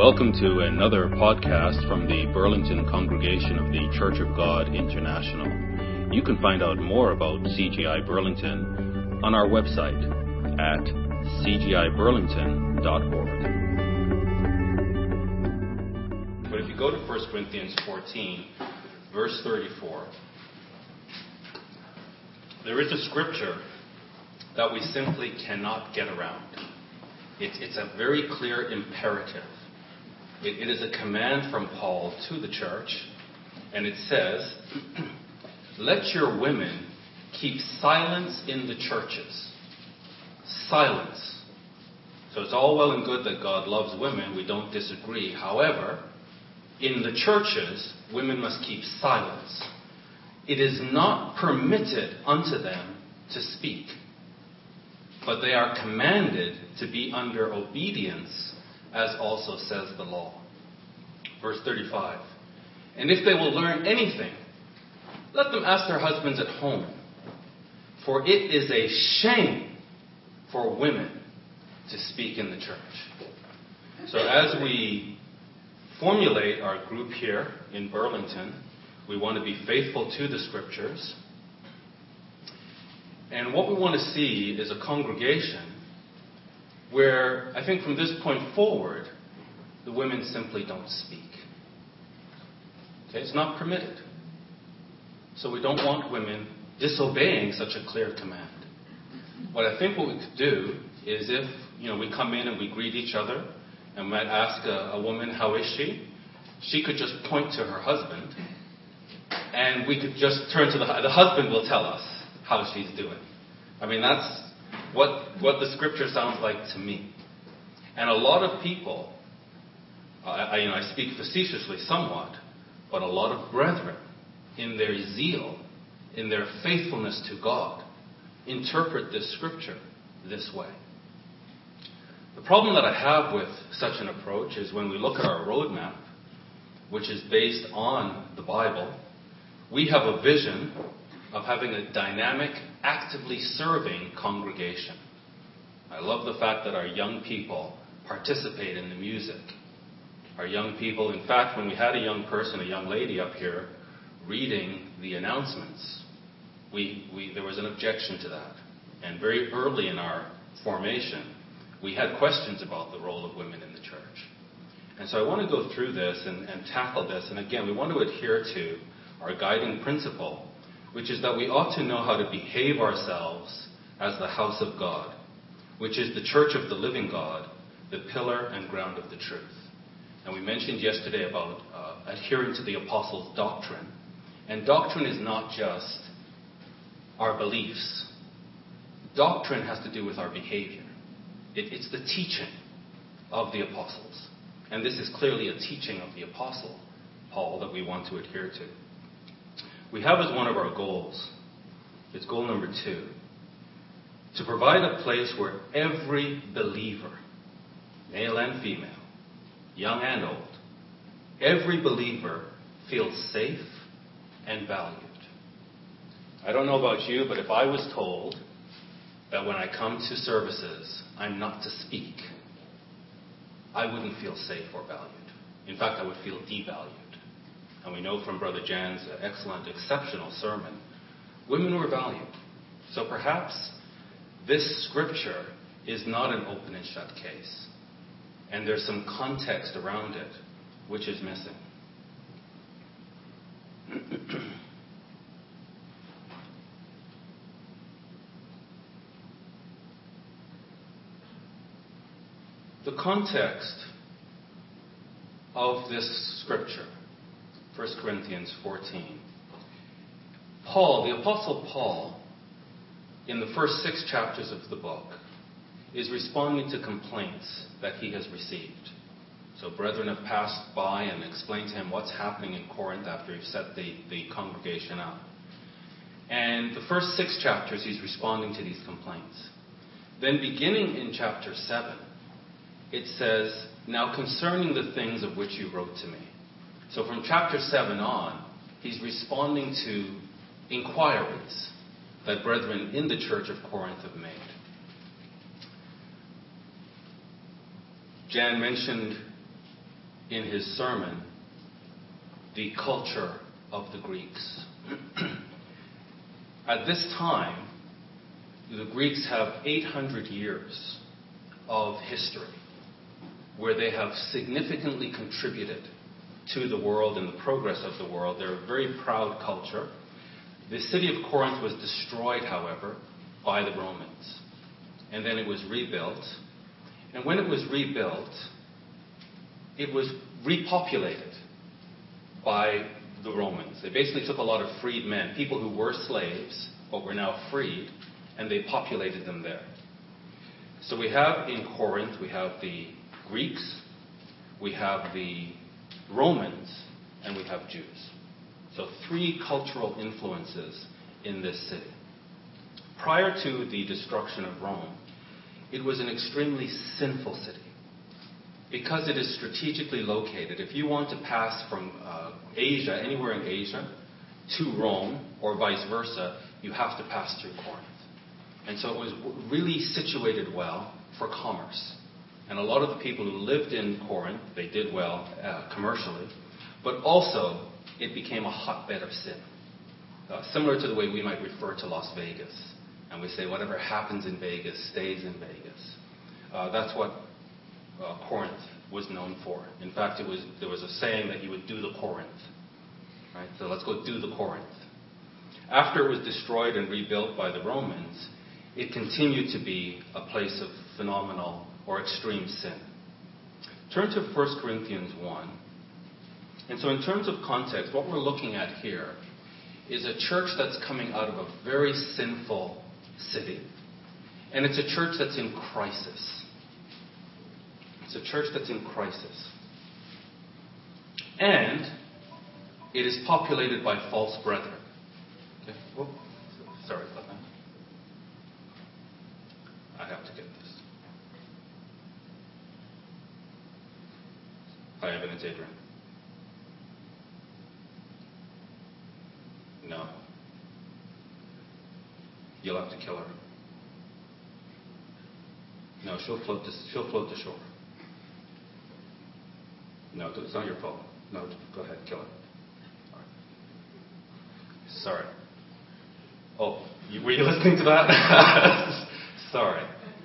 Welcome to another podcast from the Burlington congregation of the Church of God International. You can find out more about CGI Burlington on our website at cgiburlington.org. But if you go to 1 Corinthians 14, verse 34, there is a scripture that we simply cannot get around. It's a very clear imperative. It is a command from Paul to the church, and it says, let your women keep silence in the churches. Silence. So it's all well and good that God loves women. We don't disagree. However, in the churches, women must keep silence. It is not permitted unto them to speak, but they are commanded to be under obedience, as also says the law. Verse 35. And if they will learn anything, let them ask their husbands at home, for it is a shame for women to speak in the church. So as we formulate our group here in Burlington, we want to be faithful to the scriptures. And what we want to see is a congregation where, I think from this point forward, the women simply don't speak. Okay, it's not permitted. So we don't want women disobeying such a clear command. What I think what we could do is if, we come in and we greet each other and we might ask a woman, how is she? She could just point to her husband and we could just turn to the husband will tell us how she's doing. I mean, that's what the scripture sounds like to me. And a lot of people, I speak facetiously somewhat, but a lot of brethren, in their zeal, in their faithfulness to God, interpret this scripture this way. The problem that I have with such an approach is when we look at our roadmap, which is based on the Bible, we have a vision of having a dynamic, actively serving congregation. I love the fact that our young people participate in the music. Our young people, in fact, when we had a young person, a young lady up here, reading the announcements, there was an objection to that. And very early in our formation, we had questions about the role of women in the church. And so I want to go through this and tackle this. And again, we want to adhere to our guiding principle, which is that we ought to know how to behave ourselves as the house of God, which is the church of the living God, the pillar and ground of the truth. And we mentioned yesterday about adhering to the apostles' doctrine. And doctrine is not just our beliefs. Doctrine has to do with our behavior. It's the teaching of the apostles. And this is clearly a teaching of the apostle Paul that we want to adhere to. We have as one of our goals, it's goal number 2, to provide a place where every believer, male and female, young and old, every believer feels safe and valued. I don't know about you, but if I was told that when I come to services, I'm not to speak, I wouldn't feel safe or valued. In fact, I would feel devalued. And we know from Brother Jan's excellent, exceptional sermon, women were valued. So perhaps this scripture is not an open and shut case. And there's some context around it which is missing. The context of this scripture, 1 Corinthians 14. Paul, the Apostle Paul, in the first 6 chapters of the book, is responding to complaints that he has received. So brethren have passed by and explained to him what's happening in Corinth after he's set the congregation up. And the first 6 chapters he's responding to these complaints. Then beginning in chapter 7, it says, now concerning the things of which you wrote to me. So from chapter 7 on, he's responding to inquiries that brethren in the church of Corinth have made. Jan mentioned in his sermon the culture of the Greeks. At this time, the Greeks have 800 years of history where they have significantly contributed to the world and the progress of the world. They're a very proud culture. The city of Corinth was destroyed, however, by the Romans. And then it was rebuilt. And when it was rebuilt, it was repopulated by the Romans. They basically took a lot of freed men, people who were slaves but were now freed, and they populated them there. So we have in Corinth, we have the Greeks, we have the Romans, and we have Jews. So 3 cultural influences in this city. Prior to the destruction of Rome, it was an extremely sinful city. Because it is strategically located, if you want to pass from Asia, anywhere in Asia, to Rome, or vice versa, you have to pass through Corinth. And so it was really situated well for commerce. And a lot of the people who lived in Corinth, they did well commercially, but also it became a hotbed of sin. Similar to the way we might refer to Las Vegas. And we say whatever happens in Vegas stays in Vegas. That's what Corinth was known for. In fact, there was a saying that you would do the Corinth. Right? So let's go do the Corinth. After it was destroyed and rebuilt by the Romans, it continued to be a place of phenomenal or extreme sin. Turn to 1 Corinthians 1. And so in terms of context, what we're looking at here is a church that's coming out of a very sinful city. And it's a church that's in crisis. It's a church that's in crisis. And it is populated by false brethren. Okay. Whoop. Sorry about that. I have to get this. Hi, Evan, it's Adrian. No. You'll have to kill her. No, she'll float to shore. No, it's not your fault. No, go ahead, kill her. All right. Sorry. Oh, were you listening to that? Sorry.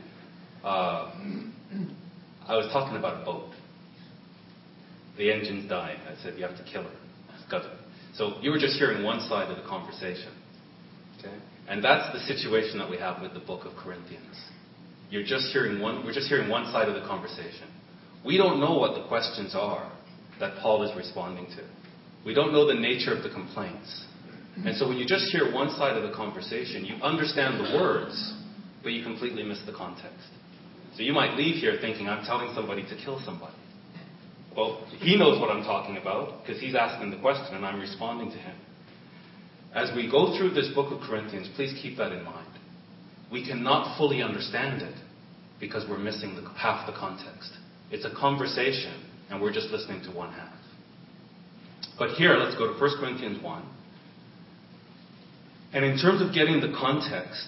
I was talking about a boat. The engine's dying. I said, you have to kill her. Got it. So you were just hearing one side of the conversation. Okay? And that's the situation that we have with the book of Corinthians. We're just hearing one side of the conversation. We don't know what the questions are that Paul is responding to. We don't know the nature of the complaints. And so when you just hear one side of the conversation, you understand the words, but you completely miss the context. So you might leave here thinking, I'm telling somebody to kill somebody. Well, he knows what I'm talking about because he's asking the question and I'm responding to him. As we go through this book of Corinthians, please keep that in mind. We cannot fully understand it because we're missing half the context. It's a conversation and we're just listening to one half. But here, let's go to 1 Corinthians 1. And in terms of getting the context,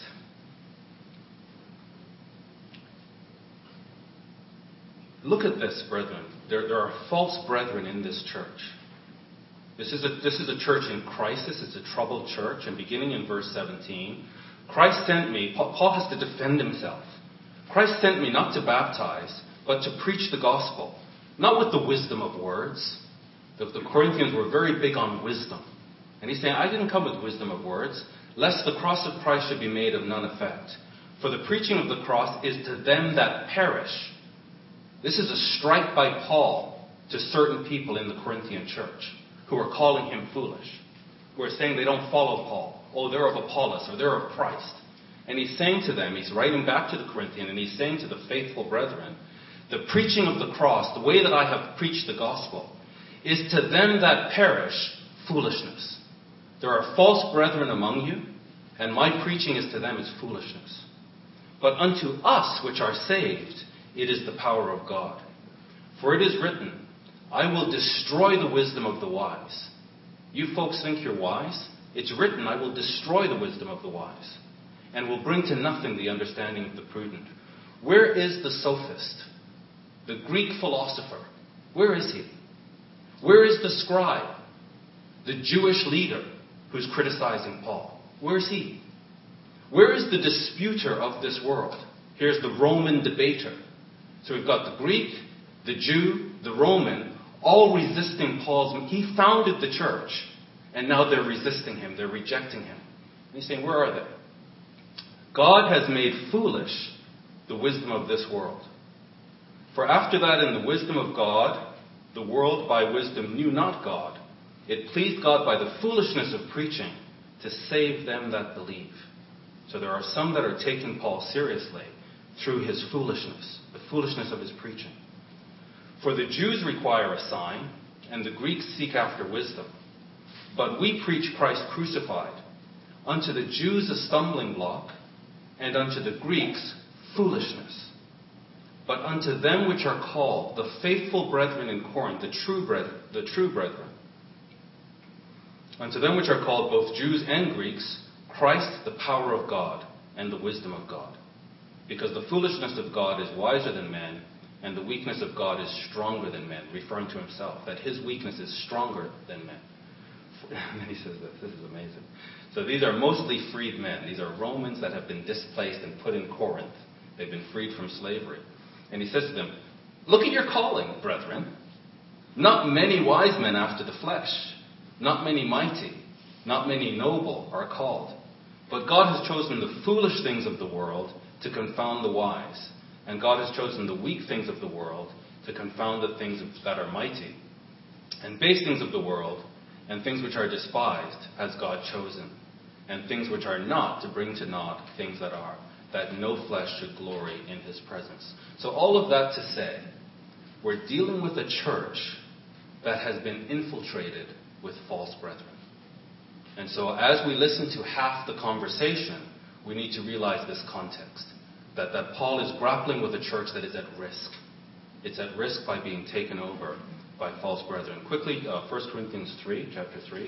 look at this, brethren. There are false brethren in this church. This is a church in crisis. It's a troubled church. And beginning in verse 17, Christ sent me. Paul has to defend himself. Christ sent me not to baptize, but to preach the gospel. Not with the wisdom of words. The Corinthians were very big on wisdom. And he's saying, I didn't come with wisdom of words, lest the cross of Christ should be made of none effect. For the preaching of the cross is to them that perish. This is a strike by Paul to certain people in the Corinthian church who are calling him foolish, who are saying they don't follow Paul. Oh, they're of Apollos or they're of Christ. And he's saying to them, he's writing back to the Corinthian, and he's saying to the faithful brethren, the preaching of the cross, the way that I have preached the gospel, is to them that perish foolishness. There are false brethren among you, and my preaching is to them as foolishness. But unto us which are saved, it is the power of God. For it is written, I will destroy the wisdom of the wise. You folks think you're wise? It's written, I will destroy the wisdom of the wise, and will bring to nothing the understanding of the prudent. Where is the sophist? The Greek philosopher. Where is he? Where is the scribe, the Jewish leader who's criticizing Paul? Where is he? Where is the disputer of this world? Here's the Roman debater. So we've got the Greek, the Jew, the Roman, all resisting Paul's. He founded the church, and now they're resisting him. They're rejecting him. And he's saying, where are they? God has made foolish the wisdom of this world. For after that, in the wisdom of God, the world by wisdom knew not God. It pleased God by the foolishness of preaching to save them that believe. So there are some that are taking Paul seriously through his foolishness, the foolishness of his preaching. For the Jews require a sign, and the Greeks seek after wisdom. But we preach Christ crucified, unto the Jews a stumbling block, and unto the Greeks foolishness. But unto them which are called, the faithful brethren in Corinth, the true brethren, unto them which are called both Jews and Greeks, Christ the power of God and the wisdom of God. Because the foolishness of God is wiser than men, and the weakness of God is stronger than men, referring to himself, that his weakness is stronger than men. And then he says this is amazing. So these are mostly freed men. These are Romans that have been displaced and put in Corinth. They've been freed from slavery. And he says to them, look at your calling, brethren. Not many wise men after the flesh, not many mighty, not many noble are called. But God has chosen the foolish things of the world to confound the wise. And God has chosen the weak things of the world to confound the things that are mighty. And base things of the world and things which are despised has God chosen. And things which are not to bring to naught things that are, that no flesh should glory in his presence. So all of that to say, we're dealing with a church that has been infiltrated with false brethren. And so as we listen to half the conversation, we need to realize this context. That Paul is grappling with a church that is at risk. It's at risk by being taken over by false brethren. Quickly, 1 Corinthians 3, chapter 3.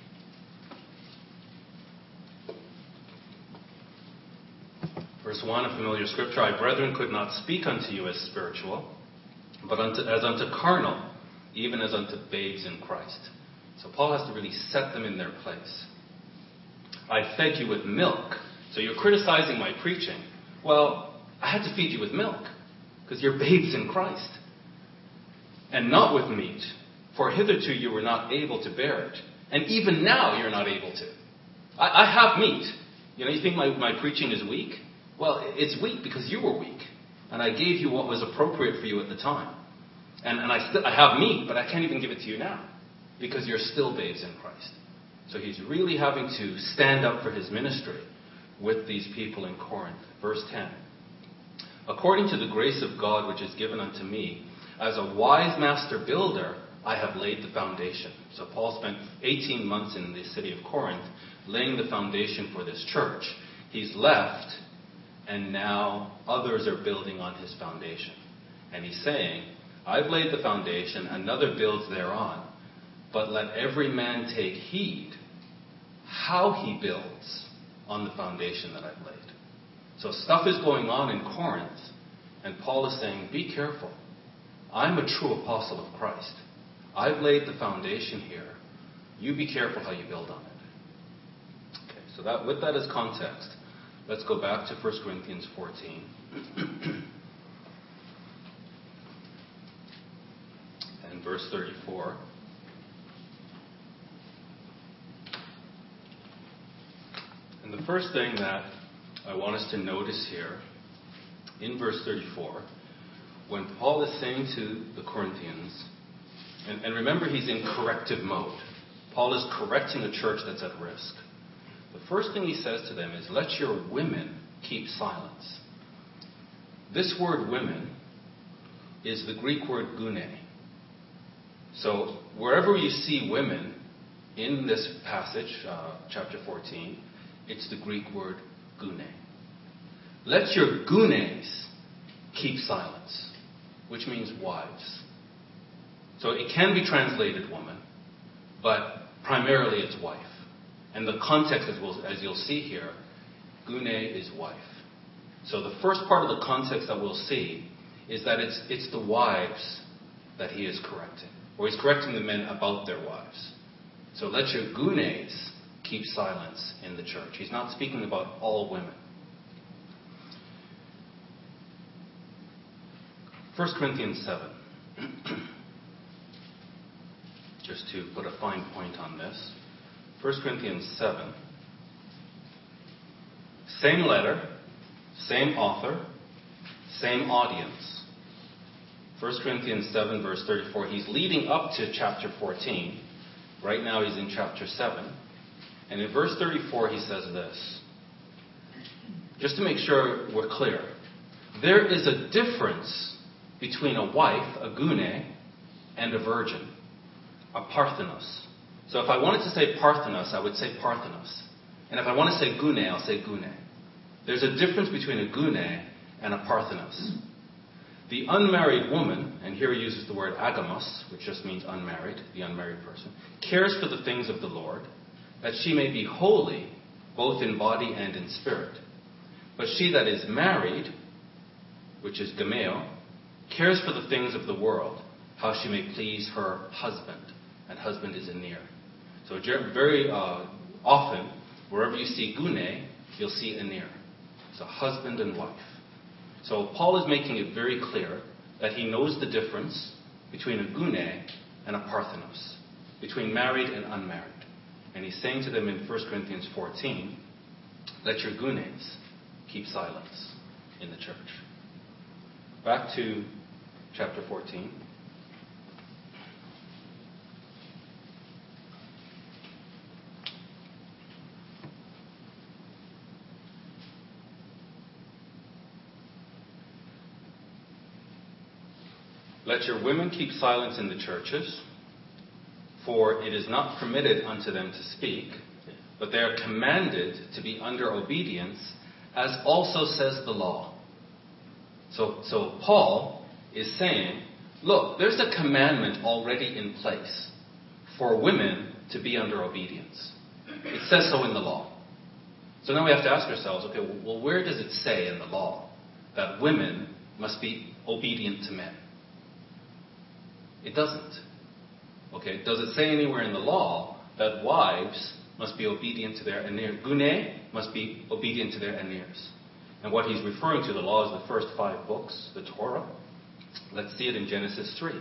Verse 1, a familiar scripture. I, brethren, could not speak unto you as spiritual, but as unto carnal, even as unto babes in Christ. So Paul has to really set them in their place. I fed you with milk. So you're criticizing my preaching. Well, I had to feed you with milk, because you're babes in Christ. And not with meat, for hitherto you were not able to bear it. And even now you're not able to. I have meat. You think my preaching is weak? Well, it's weak because you were weak. And I gave you what was appropriate for you at the time. And I have meat, but I can't even give it to you now, because you're still babes in Christ. So he's really having to stand up for his ministry with these people in Corinth. Verse 10. According to the grace of God which is given unto me, as a wise master builder, I have laid the foundation. So Paul spent 18 months in the city of Corinth laying the foundation for this church. He's left, and now others are building on his foundation. And he's saying, I've laid the foundation, another builds thereon. But let every man take heed how he builds on the foundation that I've laid. So stuff is going on in Corinth, and Paul is saying, be careful. I'm a true apostle of Christ. I've laid the foundation here. You be careful how you build on it. Okay, so that with that as context, let's go back to 1 Corinthians 14. And verse 34. And the first thing that I want us to notice here, in verse 34, when Paul is saying to the Corinthians, and remember he's in corrective mode. Paul is correcting a church that's at risk. The first thing he says to them is, let your women keep silence. This word women is the Greek word gune. So wherever you see women in this passage, chapter 14, it's the Greek word gune. Let your gunes keep silence, which means wives. So it can be translated woman, but primarily it's wife. And the context, as you'll see here, gune is wife. So the first part of the context that we'll see is that it's the wives that he is correcting. or he's correcting the men about their wives. So let your gunes keep silence in the church. He's not speaking about all women. 1 Corinthians 7. Just to put a fine point on this. 1 Corinthians 7. Same letter, same author, same audience. 1 Corinthians 7 verse 34. He's leading up to chapter 14. Right now he's in chapter 7. And in verse 34 he says this. Just to make sure we're clear. There is a difference between a wife, a gune, and a virgin, a parthenos. So if I wanted to say parthenos, I would say parthenos. And if I want to say gune, I'll say gune. There's a difference between a gune and a parthenos. The unmarried woman, and here he uses the word agamos, which just means unmarried, the unmarried person, cares for the things of the Lord, that she may be holy, both in body and in spirit. But she that is married, which is gameo, cares for the things of the world, how she may please her husband. And husband is a near. So very often, wherever you see gune, you'll see a near. So husband and wife. So Paul is making it very clear that he knows the difference between a gune and a parthenos, between married and unmarried. And he's saying to them in 1 Corinthians 14, let your gunes keep silence in the church. Back to chapter 14. Let your women keep silence in the churches, for it is not permitted unto them to speak, but they are commanded to be under obedience, as also says the law. So Paul is saying, look, there's a commandment already in place for women to be under obedience. It says so in the law. So now we have to ask ourselves, okay, well, where does it say in the law that women must be obedient to men? It doesn't. Okay, does it say anywhere in the law that wives must be obedient to their anir? Gune must be obedient to their anirs. And what he's referring to, the law, is the first 5 books, the Torah. Let's see it in Genesis 3.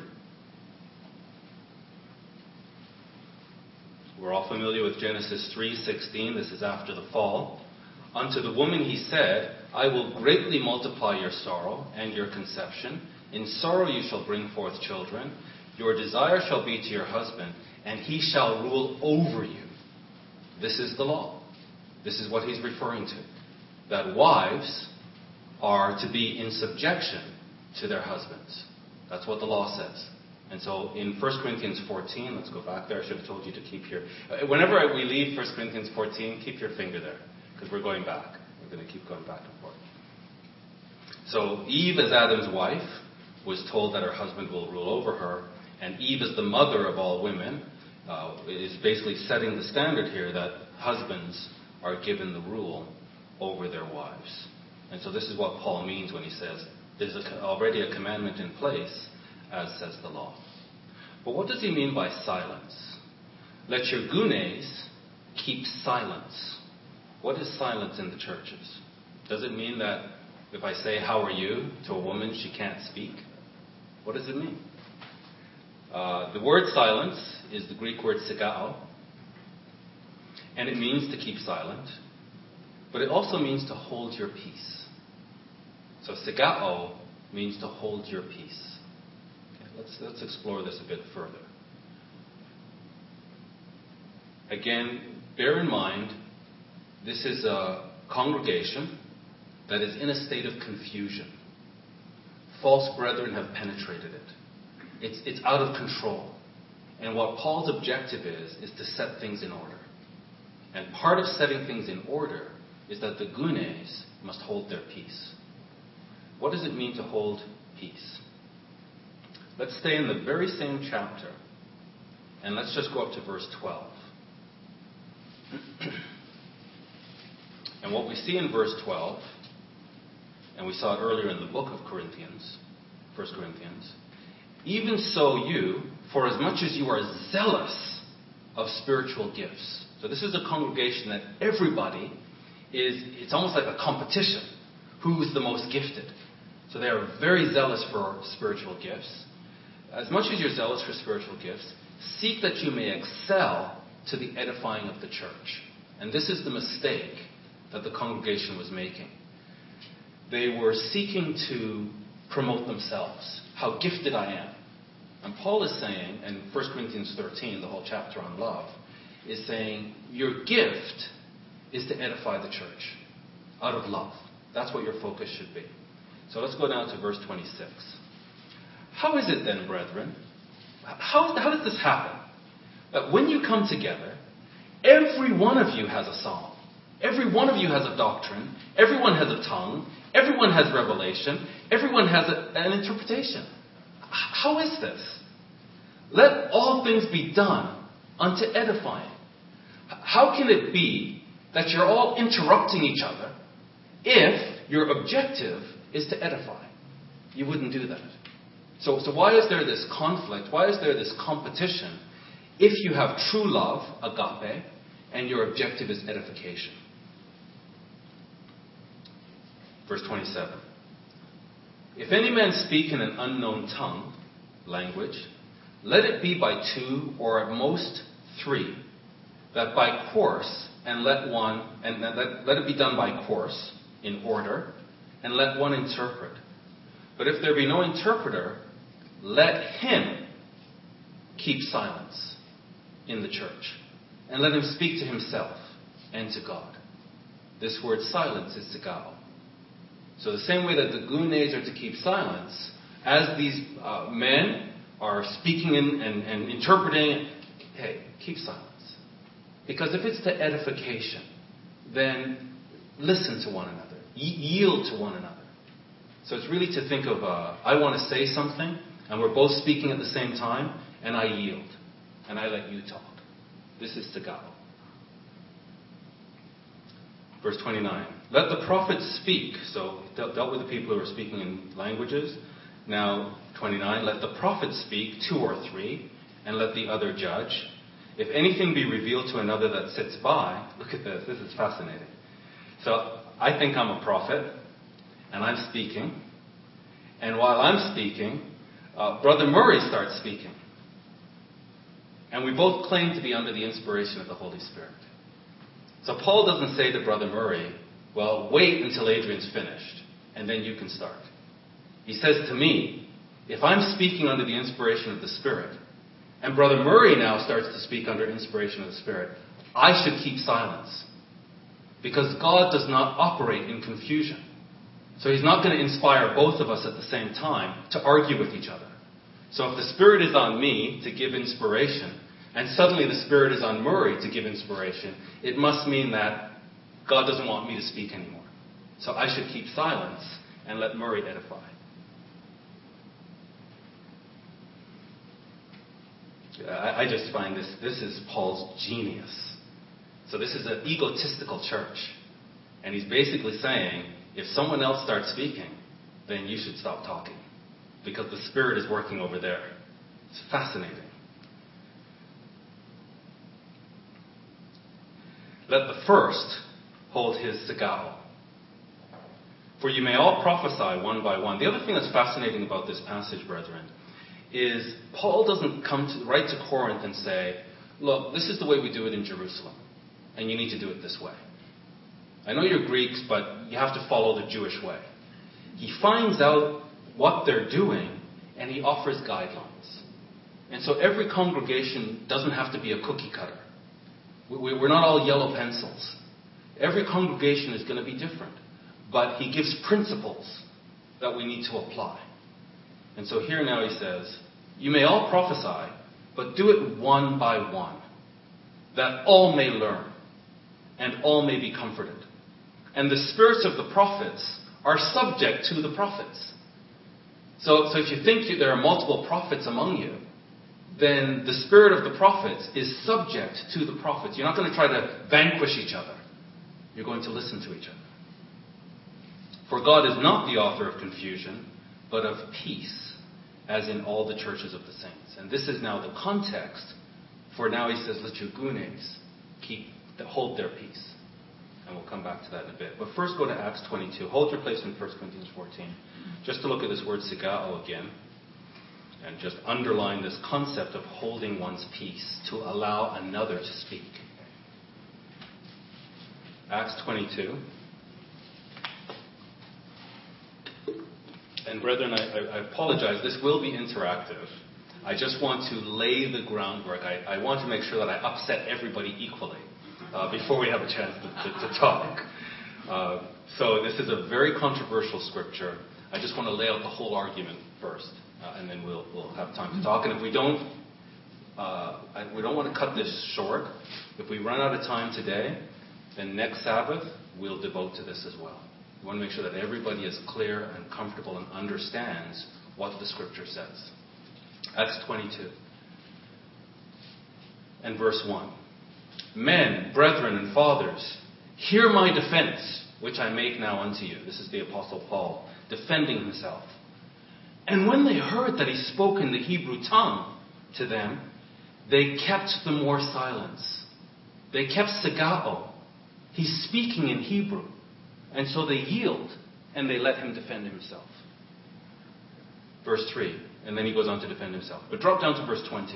We're all familiar with Genesis 3:16. This is after the fall. Unto the woman he said, I will greatly multiply your sorrow and your conception. In sorrow you shall bring forth children. Your desire shall be to your husband, and he shall rule over you. This is the law. This is what he's referring to. That wives are to be in subjection to their husbands. That's what the law says. And so in 1 Corinthians 14, let's go back there. I should have told you to keep your... Whenever we leave 1 Corinthians 14, keep your finger there, because we're going back. We're going to keep going back and forth. So Eve, as Adam's wife, was told that her husband will rule over her. And Eve, as the mother of all women, is basically setting the standard here that husbands are given the rule over their wives. And so this is what Paul means when he says there's already a commandment in place, as says the law. But what does he mean by silence? Let your gunes keep silence. What is silence in the churches? Does it mean that if I say, how are you, to a woman, she can't speak? What does it mean? The word silence is the Greek word sigao, and it means to keep silent, but it also means to hold your peace. So sigao means to hold your peace. Okay, let's explore this a bit further. Again, bear in mind, this is a congregation that is in a state of confusion. False brethren have penetrated it. It's out of control. And what Paul's objective is to set things in order. And part of setting things in order is that the gunes must hold their peace. What does it mean to hold peace? Let's stay in the very same chapter, and let's just go up to verse 12. And what we see in verse 12, and we saw it earlier in the book of Corinthians, 1 Corinthians, even so you, for as much as you are zealous of spiritual gifts. So this is a congregation that everybody it's almost like a competition. Who's the most gifted? So they are very zealous for spiritual gifts. As much as you're zealous for spiritual gifts, seek that you may excel to the edifying of the church. And this is the mistake that the congregation was making. They were seeking to promote themselves. How gifted I am. And Paul is saying, in 1 Corinthians 13, the whole chapter on love, is saying, your gift is to edify the church out of love. That's what your focus should be. So let's go down to verse 26. How is it then, brethren? How does this happen? That when you come together, every one of you has a psalm. Every one of you has a doctrine. Everyone has a tongue. Everyone has revelation. Everyone has an interpretation. How is this? Let all things be done unto edifying. How can it be that you're all interrupting each other if your objective is to edify? You wouldn't do that. So why is there this conflict? Why is there this competition if you have true love, agape, and your objective is edification? Verse 27. If any man speak in an unknown tongue, language, let it be by two or at most three, that by course, and let it be done by course, in order, and let one interpret. But if there be no interpreter, let him keep silence in the church, and let him speak to himself and to God. This word silence is sigao. So the same way that the gunes are to keep silence, as these men are speaking and interpreting, hey, keep silence. Because if it's to edification, then listen to one another. Yield to one another. So it's really to think of, I want to say something, and we're both speaking at the same time, and I yield. And I let you talk. This is sigao. Verse 29. Let the prophets speak. So dealt with the people who are speaking in languages. Now, 29. Let the prophets speak, two or three, and let the other judge. If anything be revealed to another that sits by, look at this. This is fascinating. So I think I'm a prophet, and I'm speaking. And while I'm speaking, Brother Murray starts speaking. And we both claim to be under the inspiration of the Holy Spirit. So Paul doesn't say to Brother Murray, well, wait until Adrian's finished, and then you can start. He says to me, if I'm speaking under the inspiration of the Spirit, and Brother Murray now starts to speak under inspiration of the Spirit, I should keep silence. Because God does not operate in confusion. So He's not going to inspire both of us at the same time to argue with each other. So if the Spirit is on me to give inspiration, and suddenly the Spirit is on Murray to give inspiration, it must mean that God doesn't want me to speak anymore. So I should keep silence and let Murray edify. I just find this is Paul's genius. So this is an egotistical church. And he's basically saying, if someone else starts speaking, then you should stop talking. Because the Spirit is working over there. It's fascinating. Let the first hold his sigao. For you may all prophesy one by one. The other thing that's fascinating about this passage, brethren, is Paul doesn't write to Corinth and say, look, this is the way we do it in Jerusalem, and you need to do it this way. I know you're Greeks, but you have to follow the Jewish way. He finds out what they're doing, and he offers guidelines. And so every congregation doesn't have to be a cookie cutter. We're not all yellow pencils. Every congregation is going to be different. But he gives principles that we need to apply. And so here now he says, you may all prophesy, but do it one by one, that all may learn, and all may be comforted. And the spirits of the prophets are subject to the prophets. So if you think there are multiple prophets among you, then the spirit of the prophets is subject to the prophets. You're not going to try to vanquish each other. You're going to listen to each other. For God is not the author of confusion, but of peace, as in all the churches of the saints. And this is now the context for now he says, let your gunes hold their peace. And we'll come back to that in a bit. But first go to Acts 22. Hold your place in 1 Corinthians 14. Just to look at this word sigao again. And just underline this concept of holding one's peace to allow another to speak. Acts 22. And brethren, I apologize. This will be interactive. I just want to lay the groundwork. I want to make sure that I upset everybody equally before we have a chance to talk. So this is a very controversial scripture. I just want to lay out the whole argument first, and then we'll have time to talk. And if we don't want to cut this short. If we run out of time today, then next Sabbath we'll devote to this as well. We want to make sure that everybody is clear and comfortable and understands what the scripture says. Acts 22 and verse 1. Men, brethren, and fathers, hear my defense, which I make now unto you. This is the Apostle Paul defending himself. And when they heard that he spoke in the Hebrew tongue to them, they kept the more silence. They kept sigao. He's speaking in Hebrew. And so they yield and they let him defend himself. Verse 3. And then he goes on to defend himself. But drop down to verse 20.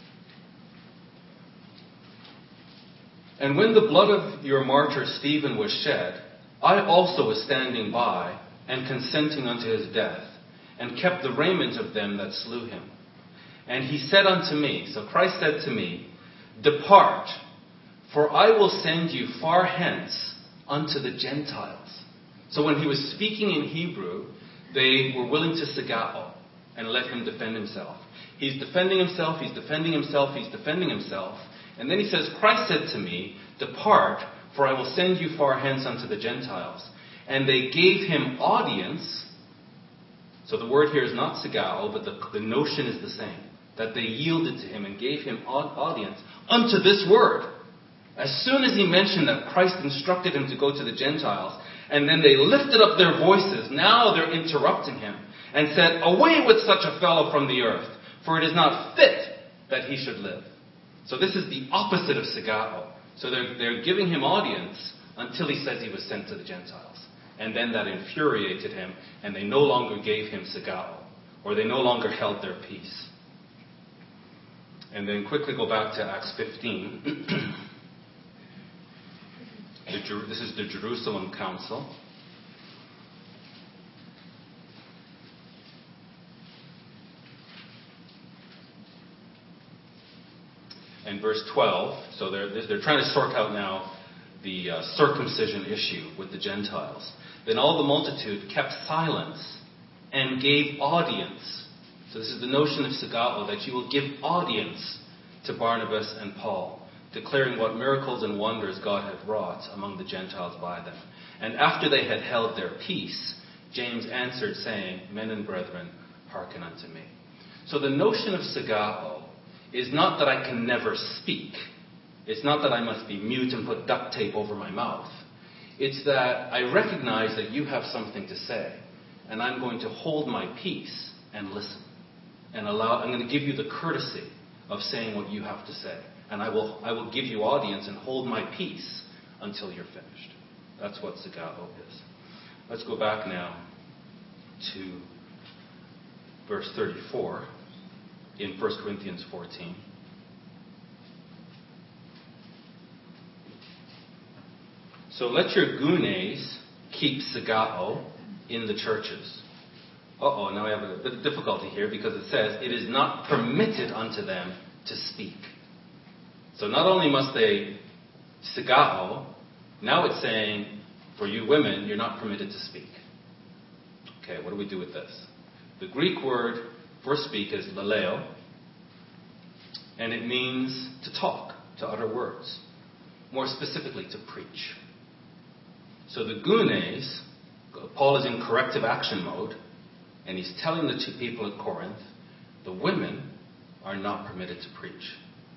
And when the blood of your martyr Stephen was shed, I also was standing by and consenting unto his death, and kept the raiment of them that slew him. And he said unto me, so Christ said to me, depart, for I will send you far hence unto the Gentiles. So when he was speaking in Hebrew, they were willing to sigao and let him defend himself. He's defending himself, he's defending himself, he's defending himself. And then he says, Christ said to me, depart, for I will send you far hence unto the Gentiles. And they gave him audience. So the word here is not sigao, but the notion is the same. That they yielded to him and gave him audience unto this word. As soon as he mentioned that Christ instructed him to go to the Gentiles, and then they lifted up their voices, now they're interrupting him, and said, away with such a fellow from the earth, for it is not fit that he should live. So this is the opposite of sigao. So they're giving him audience until he says he was sent to the Gentiles. And then that infuriated him, and they no longer gave him sigao, or they no longer held their peace. And then quickly go back to Acts 15. This is the Jerusalem Council. And verse 12, so they're trying to sort out now the circumcision issue with the Gentiles. Then all the multitude kept silence and gave audience. So this is the notion of sigao, that you will give audience to Barnabas and Paul, declaring what miracles and wonders God had wrought among the Gentiles by them. And after they had held their peace, James answered, saying, men and brethren, hearken unto me. So the notion of sigao is not that I can never speak. It's not that I must be mute and put duct tape over my mouth. It's that I recognize that you have something to say, and I'm going to hold my peace and listen. And I'm going to give you the courtesy of saying what you have to say. And I will give you audience and hold my peace until you're finished. That's what sigao is. Let's go back now to verse 34 in 1 Corinthians 14. So let your gunes keep sigao in the churches. Now I have a bit of difficulty here because it says, it is not permitted unto them to speak. So not only must they sigao, now it's saying, for you women, you're not permitted to speak. Okay, what do we do with this? The Greek word for speak is laleo, and it means to talk, to utter words. More specifically, to preach. So the gunes, Paul is in corrective action mode, and he's telling the two people at Corinth, the women are not permitted to preach.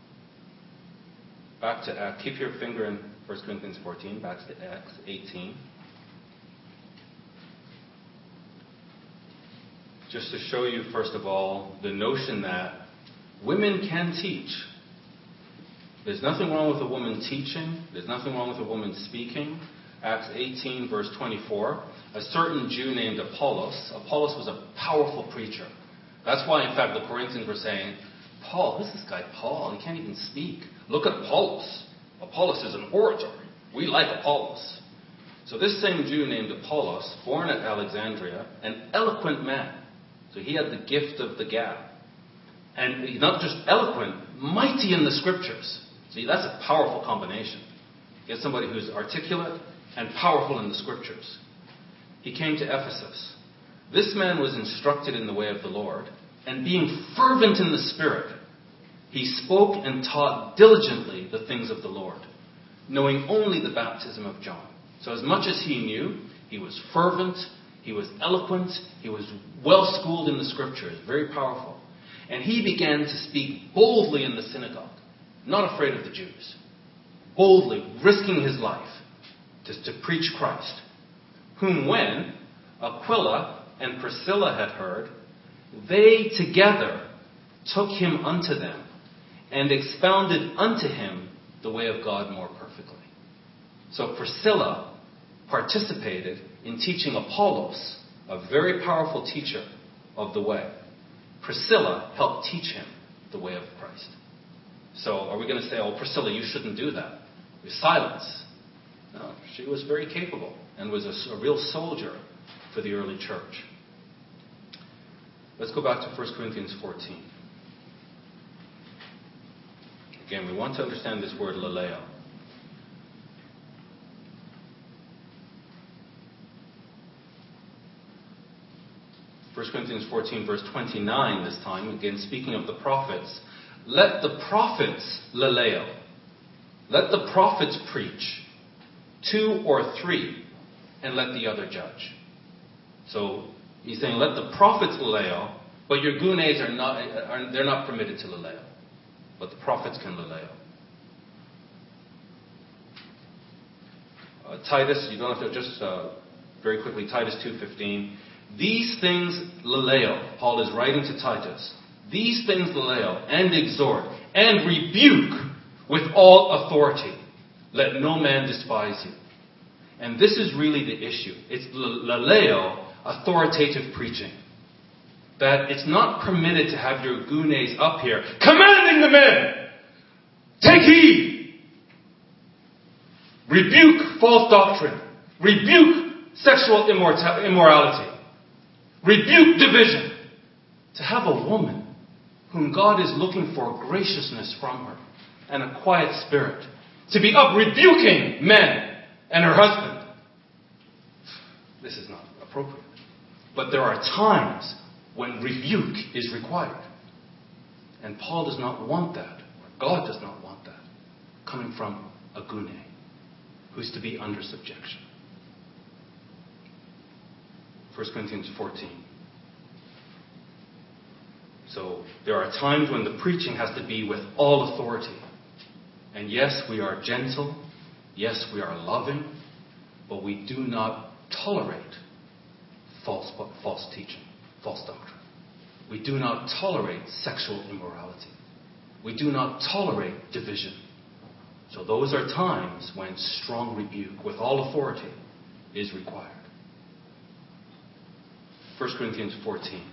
Back to keep your finger in 1 Corinthians 14, back to Acts 18. just to show you, first of all, the notion that women can teach. There's nothing wrong with a woman teaching. There's nothing wrong with a woman speaking. Acts 18, verse 24. A certain Jew named Apollos. Apollos was a powerful preacher. That's why, in fact, the Corinthians were saying, Paul, who's this guy Paul? He can't even speak. Look at Apollos. Apollos is an orator. We like Apollos. So this same Jew named Apollos, born at Alexandria, an eloquent man. So he had the gift of the gab. And he's not just eloquent, mighty in the scriptures. See, that's a powerful combination. You get somebody who's articulate and powerful in the scriptures. He came to Ephesus. This man was instructed in the way of the Lord, and being fervent in the Spirit, he spoke and taught diligently the things of the Lord, knowing only the baptism of John. So as much as he knew, he was fervent, he was eloquent, he was well schooled in the scriptures, very powerful. And he began to speak boldly in the synagogue, not afraid of the Jews, boldly risking his life to preach Christ, whom when Aquila and Priscilla had heard, they together took him unto them and expounded unto him the way of God more perfectly. So Priscilla participated in teaching Apollos, a very powerful teacher of the way. Priscilla helped teach him the way of Christ. So are we going to say, oh, Priscilla, you shouldn't do that? Silence. No, she was very capable and was a real soldier for the early church. Let's go back to 1 Corinthians 14. Again, we want to understand this word laleo. 1 Corinthians 14, verse 29 this time, again speaking of the prophets. Let the prophets laleo. Let the prophets preach, 2 or 3, and let the other judge. So he's saying, let the prophets laleo, but your gunes they're not permitted to laleo. But the prophets can laleo. Titus, you don't have to just very quickly, Titus 2:15. These things laleo, Paul is writing to Titus. These things laleo, and exhort, and rebuke with all authority. Let no man despise you. And this is really the issue. It's laleo, authoritative preaching. That it's not permitted to have your gunes up here commanding the men, take heed, rebuke false doctrine, rebuke sexual immorality, rebuke division. To have a woman whom God is looking for graciousness from her and a quiet spirit, to be up rebuking men and her husband, this is not appropriate. But there are times when rebuke is required. And Paul does not want that, or God does not want that, coming from a gune, who's to be under subjection. 1 Corinthians 14. So there are times when the preaching has to be with all authority. And yes, we are gentle. Yes, we are loving. But we do not tolerate false teaching, false doctrine. We do not tolerate sexual immorality. We do not tolerate division. So those are times when strong rebuke with all authority is required. 1 Corinthians 14.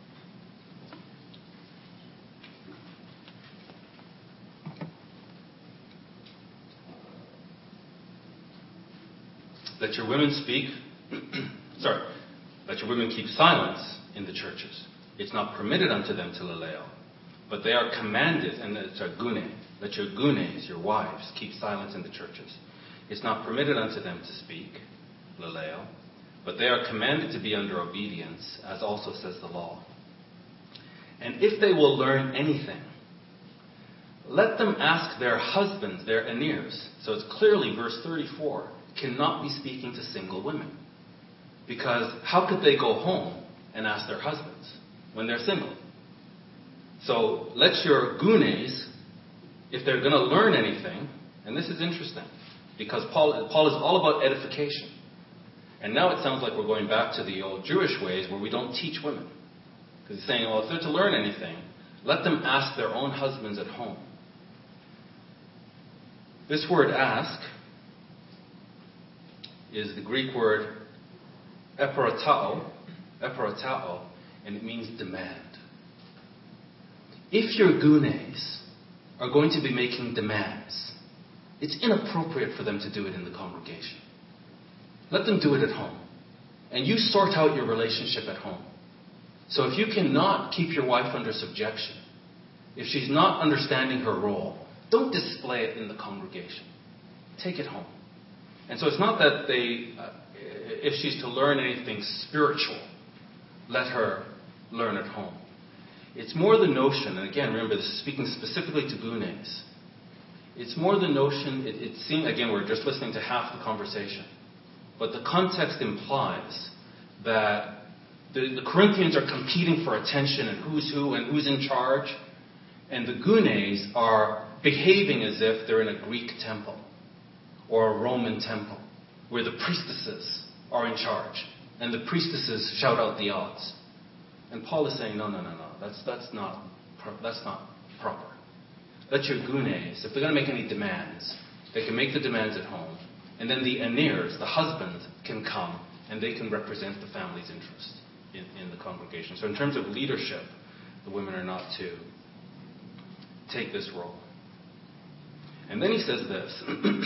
Let your women speak. Let your women keep silence in the churches. It's not permitted unto them to laleo, but they are commanded, and it's a gune. Let your gunes, your wives, keep silence in the churches. It's not permitted unto them to speak, laleo, but they are commanded to be under obedience, as also says the law. And if they will learn anything, let them ask their husbands, their enirs. So it's clearly, verse 34, cannot be speaking to single women. Because how could they go home and ask their husbands when they're single? So let your gunes, if they're going to learn anything, and this is interesting, because Paul is all about edification. And now it sounds like we're going back to the old Jewish ways where we don't teach women. Because he's saying, well, if they're to learn anything, let them ask their own husbands at home. This word ask is the Greek word eperatao, and it means demand. If your gunes are going to be making demands, it's inappropriate for them to do it in the congregation. Let them do it at home. And you sort out your relationship at home. So if you cannot keep your wife under subjection, if she's not understanding her role, don't display it in the congregation. Take it home. And so it's not that if she's to learn anything spiritual, let her learn at home. It's more the notion, and again, remember this is speaking specifically to gunes. It's more the notion, it seems, again, we're just listening to half the conversation. But the context implies that the Corinthians are competing for attention and who's who and who's in charge. And the gunes are behaving as if they're in a Greek temple or a Roman temple where the priestesses are in charge and the priestesses shout out the odds. And Paul is saying, no. That's not proper. Let your gunes, if they're going to make any demands, they can make the demands at home. And then the anirs, the husband, can come and they can represent the family's interest in the congregation. So in terms of leadership, the women are not to take this role. And then he says this.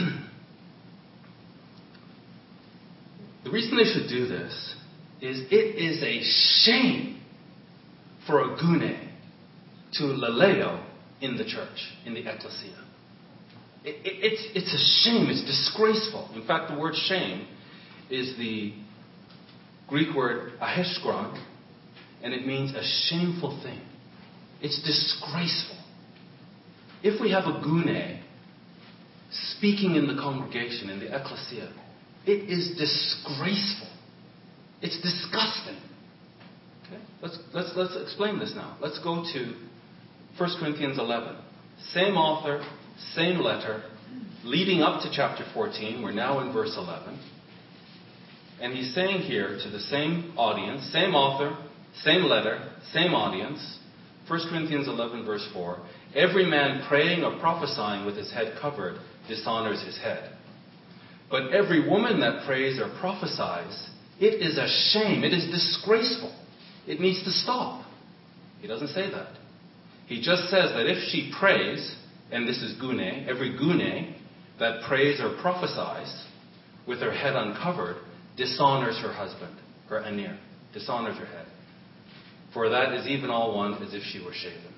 The reason they should do this is it is a shame for a gune to laleo in the church, in the ecclesia. It's a shame. It's disgraceful. In fact, the word shame is the Greek word aheshkron, and it means a shameful thing. It's disgraceful. If we have a gune speaking in the congregation, in the ecclesia, it is disgraceful. It's disgusting. Okay? Let's explain this now. Let's go to 1 Corinthians 11. Same author, same letter, leading up to chapter 14. We're now in verse 11. And he's saying here to the same audience, same author, same letter, same audience. 1 Corinthians 11 verse 4. Every man praying or prophesying with his head covered dishonors his head. But every woman that prays or prophesies, it is a shame. It is disgraceful. It needs to stop. He doesn't say that. He just says that if she prays, and this is gune, every gune that prays or prophesies with her head uncovered dishonors her husband, her anir, dishonors her head. For that is even all one as if she were shaven.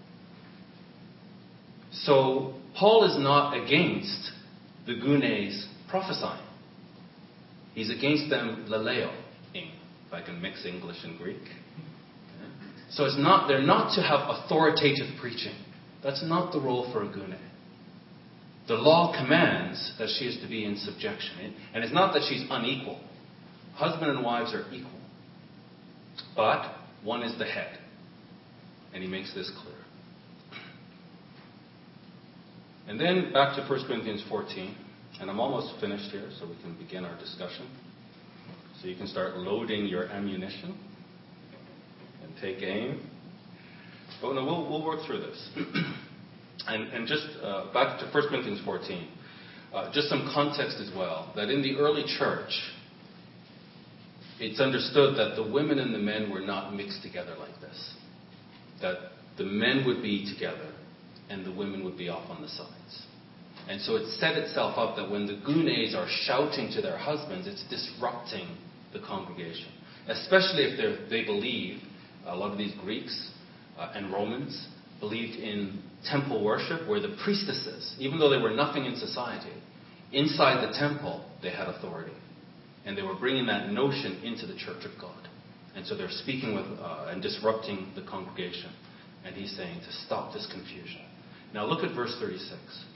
So Paul is not against the gunes prophesying. He's against them laleoing, if I can mix English and Greek. Okay. So they're not to have authoritative preaching. That's not the role for a gune. The law commands that she is to be in subjection. And it's not that she's unequal. Husband and wives are equal. But one is the head. And he makes this clear. And then back to 1 Corinthians 14. And I'm almost finished here, so we can begin our discussion. So you can start loading your ammunition and take aim. But no, we'll work through this. and just back to 1 Corinthians 14. Just some context as well. That in the early church, it's understood that the women and the men were not mixed together like this. That the men would be together and the women would be off on the sides. And so it set itself up that when the gunes are shouting to their husbands, it's disrupting the congregation. Especially if they believe, a lot of these Greeks and Romans believed in temple worship where the priestesses, even though they were nothing in society, inside the temple they had authority. And they were bringing that notion into the church of God. And so they're speaking with and disrupting the congregation. And he's saying to stop this confusion. Now look at verse 36.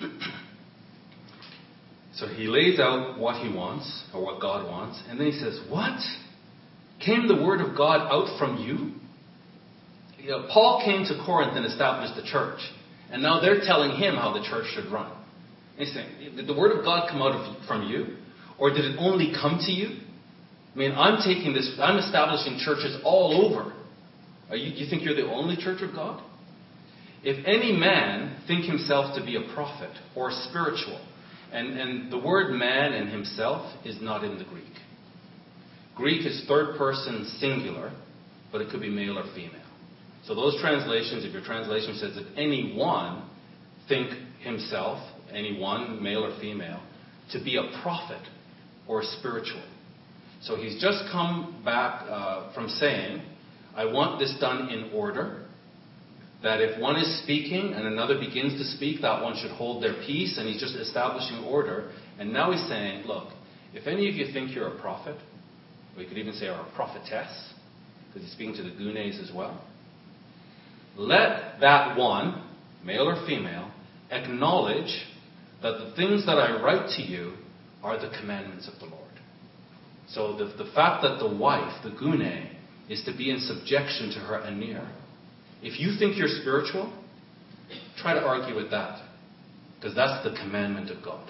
So he lays out what he wants, or what God wants, and then he says, what? Came the word of God out from you? Paul came to Corinth and established the church, and now they're telling him how the church should run. And he's saying, did the word of God come out from you? Or did it only come to you? I mean, I'm establishing churches all over. You think you're the only church of God? If any man think himself to be a prophet or spiritual, and the word man and himself is not in the Greek. Greek is third person singular, but it could be male or female. So those translations, if your translation says if anyone think himself, anyone, male or female, to be a prophet or spiritual. So he's just come back from saying, I want this done in order. That if one is speaking and another begins to speak, that one should hold their peace, and he's just establishing order. And now he's saying, look, if any of you think you're a prophet, we could even say are a prophetess, because he's speaking to the Gunes as well, let that one, male or female, acknowledge that the things that I write to you are the commandments of the Lord. So the fact that the wife, the Gune, is to be in subjection to her Anir. If you think you're spiritual, try to argue with that. Because that's the commandment of God.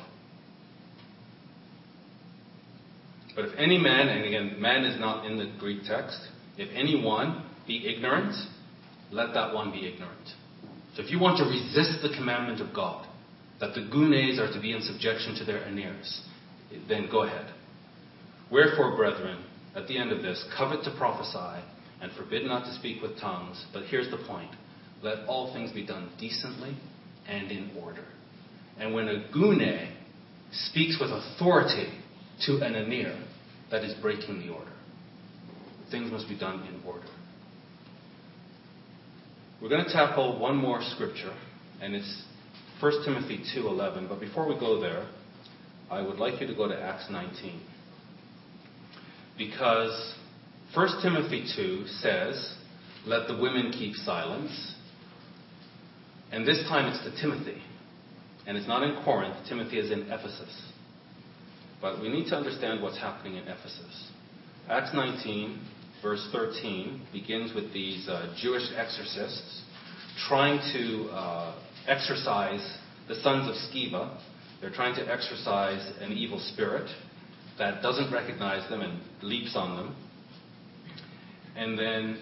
But if any man, and again, man is not in the Greek text, if anyone be ignorant, let that one be ignorant. So if you want to resist the commandment of God, that the Gunes are to be in subjection to their Anirs, then go ahead. Wherefore, brethren, at the end of this, covet to prophesy, and forbid not to speak with tongues. But here's the point. Let all things be done decently and in order. And when a Gune speaks with authority to an Anir, that is breaking the order. Things must be done in order. We're going to tackle one more scripture, and it's 1 Timothy 2:11. But before we go there, I would like you to go to Acts 19. Because 1 Timothy 2 says, let the women keep silence. And this time it's to Timothy. And it's not in Corinth. Timothy is in Ephesus. But we need to understand what's happening in Ephesus. Acts 19, verse 13, begins with these Jewish exorcists trying to exorcise the sons of Sceva. They're trying to exorcise an evil spirit that doesn't recognize them and leaps on them. And then,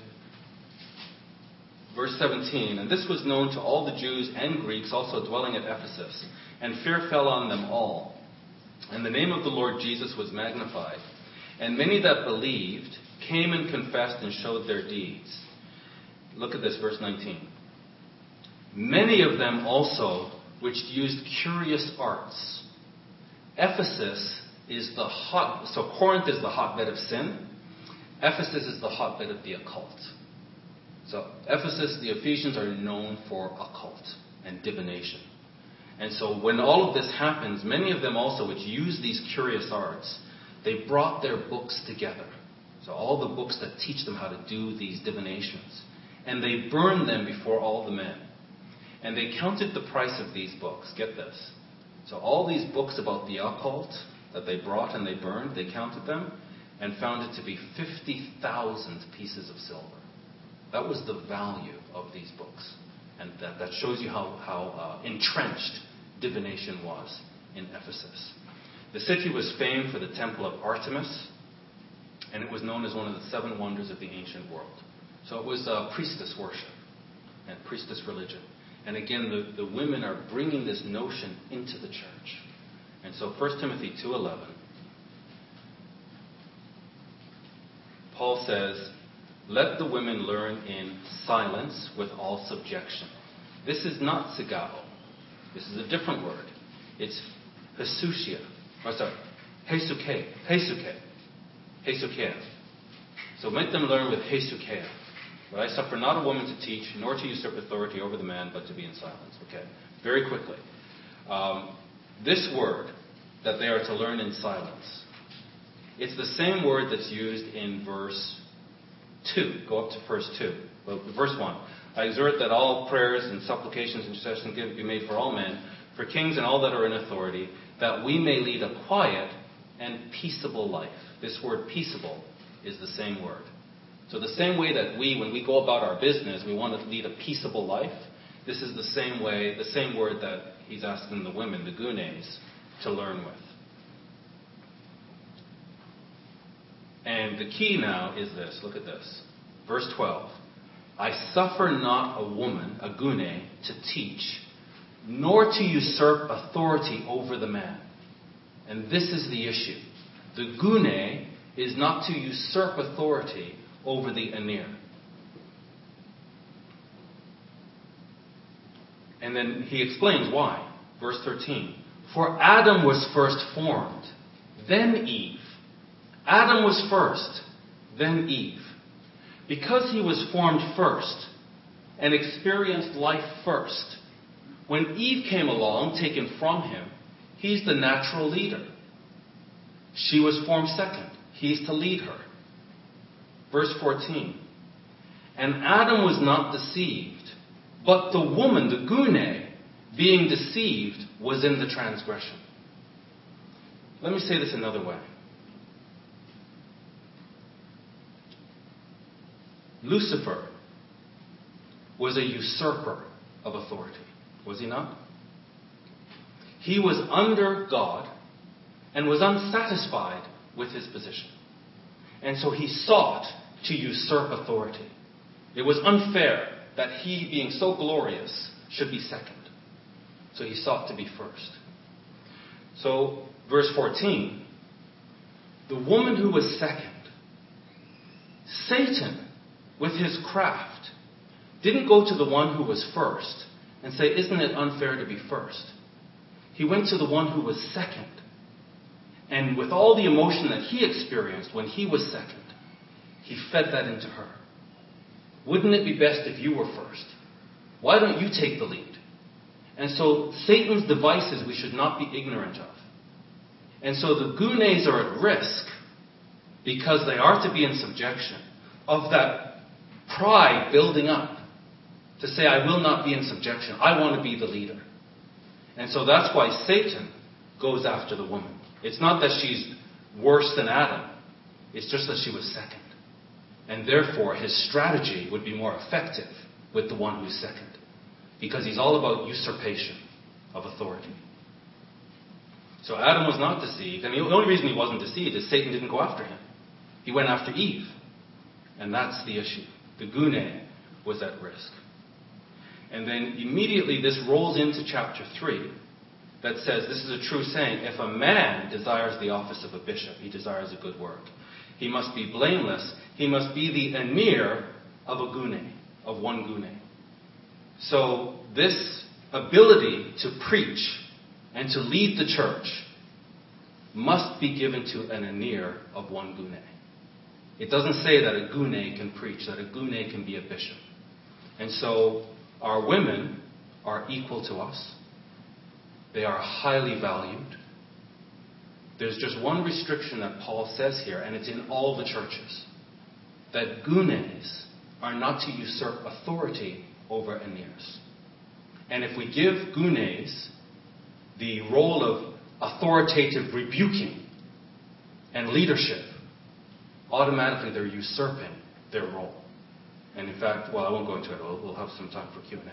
verse 17, and this was known to all the Jews and Greeks also dwelling at Ephesus, and fear fell on them all. And the name of the Lord Jesus was magnified. And many that believed came and confessed and showed their deeds. Look at this, verse 19. Many of them also which used curious arts. Ephesus is so Corinth is the hotbed of sin. Ephesus is the hotbed of the occult. So Ephesus, the Ephesians are known for occult and divination. And so when all of this happens, many of them also, which use these curious arts, they brought their books together. So all the books that teach them how to do these divinations. And they burned them before all the men. And they counted the price of these books. Get this. So all these books about the occult that they brought and they burned, they counted them and found it to be 50,000 pieces of silver. That was the value of these books. And that shows you how entrenched divination was in Ephesus. The city was famed for the temple of Artemis, and it was known as one of the 7 wonders of the ancient world. So it was priestess worship and priestess religion. And again, the women are bringing this notion into the church. And so 1 Timothy 2:11, Paul says, let the women learn in silence with all subjection. This is not sigao. This is a different word. It's hesukia. Hesukia. So make them learn with hesukia. But I suffer not a woman to teach, nor to usurp authority over the man, but to be in silence. Okay. Very quickly. This word that they are to learn in silence, it's the same word that's used in verse 2. Go up to verse 2. Well, verse 1. I exhort that all prayers and supplications and intercessions be made for all men, for kings and all that are in authority, that we may lead a quiet and peaceable life. This word peaceable is the same word. So the same way that when we go about our business, we want to lead a peaceable life, this is the same way, the same word that he's asking the women, the gunes, to learn with. And the key now is this. Look at this. Verse 12. I suffer not a woman, a gune, to teach, nor to usurp authority over the man. And this is the issue. The gune is not to usurp authority over the anir. And then he explains why. Verse 13. For Adam was first formed, then Eve. Adam was first, then Eve. Because he was formed first and experienced life first, when Eve came along, taken from him, he's the natural leader. She was formed second. He's to lead her. Verse 14. And Adam was not deceived, but the woman, the gune, being deceived, was in the transgression. Let me say this another way. Lucifer was a usurper of authority, was he not? He was under God and was unsatisfied with his position. And so he sought to usurp authority. It was unfair that he, being so glorious, should be second. So he sought to be first. So, verse 14, the woman who was second, Satan, with his craft, didn't go to the one who was first and say, isn't it unfair to be first? He went to the one who was second. And with all the emotion that he experienced when he was second, he fed that into her. Wouldn't it be best if you were first? Why don't you take the lead? And so Satan's devices we should not be ignorant of. And so the gunes are at risk because they are to be in subjection of that pride building up to say, I will not be in subjection. I want to be the leader. And so that's why Satan goes after the woman. It's not that she's worse than Adam. It's just that she was second. And therefore, his strategy would be more effective with the one who's second. Because he's all about usurpation of authority. So Adam was not deceived. And the only reason he wasn't deceived is Satan didn't go after him. He went after Eve. And that's the issue. The gune was at risk. And then immediately this rolls into chapter 3 that says, this is a true saying, if a man desires the office of a bishop, he desires a good work. He must be blameless. He must be the anir of a gune, of one gune. So this ability to preach and to lead the church must be given to an anir of one gune. It doesn't say that a gune can preach, that a gune can be a bishop. And so our women are equal to us. They are highly valued. There's just one restriction that Paul says here, and it's in all the churches, that gunes are not to usurp authority over anirs. And if we give gunes the role of authoritative rebuking and leadership, automatically they're usurping their role. And in fact, well, I won't go into it. We'll have some time for Q&A.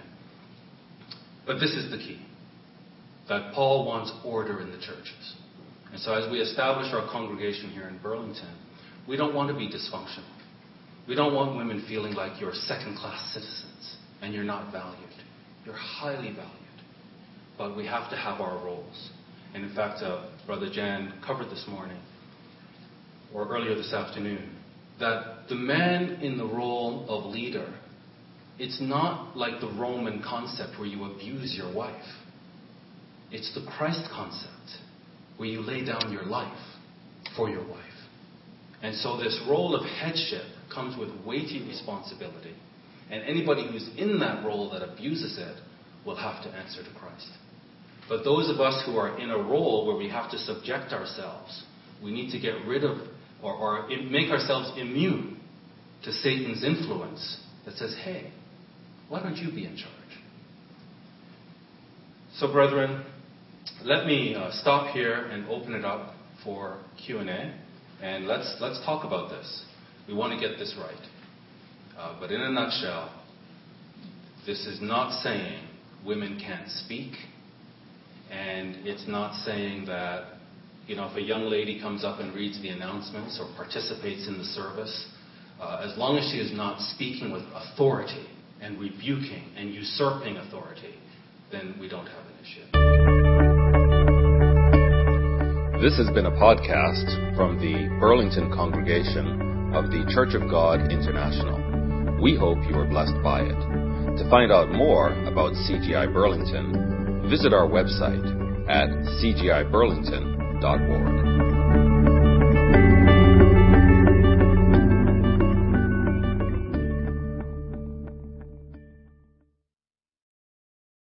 But this is the key, that Paul wants order in the churches. And so as we establish our congregation here in Burlington, we don't want to be dysfunctional. We don't want women feeling like you're second-class citizens and you're not valued. You're highly valued. But we have to have our roles. And in fact, Brother Jan covered this morning, or earlier this afternoon, that the man in the role of leader, it's not like the Roman concept where you abuse your wife. It's the Christ concept where you lay down your life for your wife. And so this role of headship comes with weighty responsibility. And anybody who's in that role that abuses it will have to answer to Christ. But those of us who are in a role where we have to subject ourselves, we need to get rid of or make ourselves immune to Satan's influence that says, hey, why don't you be in charge? So, brethren, let me stop here and open it up for Q&A. And let's talk about this. We want to get this right. But in a nutshell, this is not saying women can't speak. And it's not saying that, if a young lady comes up and reads the announcements or participates in the service, as long as she is not speaking with authority and rebuking and usurping authority, then we don't have an issue. This has been a podcast from the Burlington congregation of the Church of God International. We hope you are blessed by it. To find out more about CGI Burlington, visit our website at cgiburlington.org.